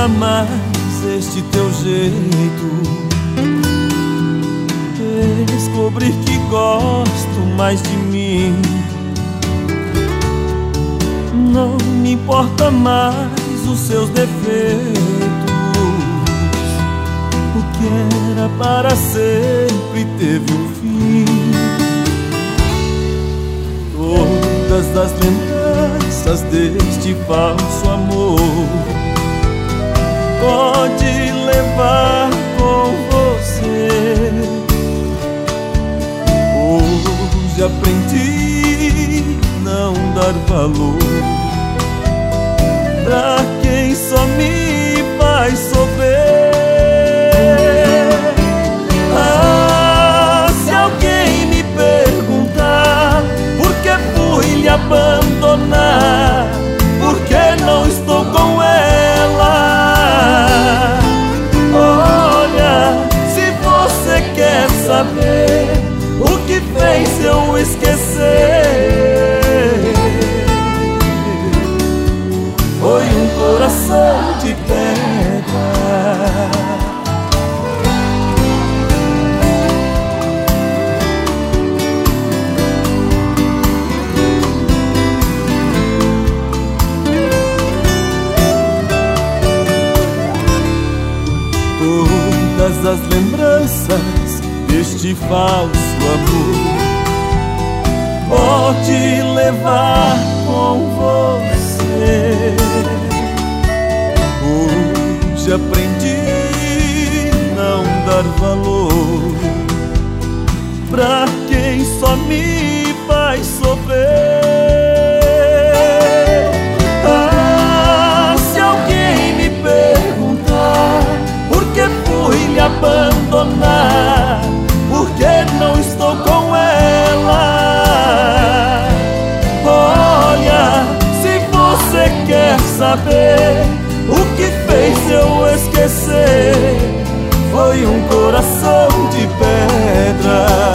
importa mais este teu jeito. Descobrir que gosto mais de mim. Não me importa mais os seus defeitos. O que era para sempre teve um fim. Todas as lembranças deste falso amor pode levar com você. Hoje aprendi não dar valor pra quem só me faz sofrer. Ah, se alguém me perguntar por que fui lhe abandonar, por que não estou com ela, olha, se você quer saber o que fez eu esquecer, foi um coração de pedra. Todas as lembranças deste falso amor pode levar com você. Hoje aprendi não dar valor pra quem só me faz sofrer. Ah, se alguém me perguntar por que fui lhe abandonar, por que não estou com ela, olha, se você quer saber o que fez eu esquecer, foi um coração de pedra.